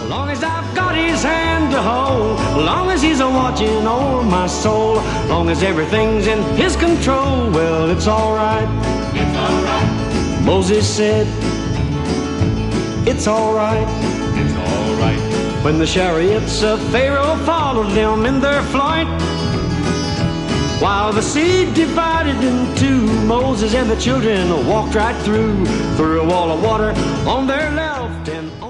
long as I've got his hand to hold, long as he's a watching over my soul, long as everything's in his control, well, it's all right. It's all right. Moses said, it's all right. It's all right. When the chariots of Pharaoh followed them in their flight, while the sea divided in two, Moses and the children walked right through a wall of water on their left and on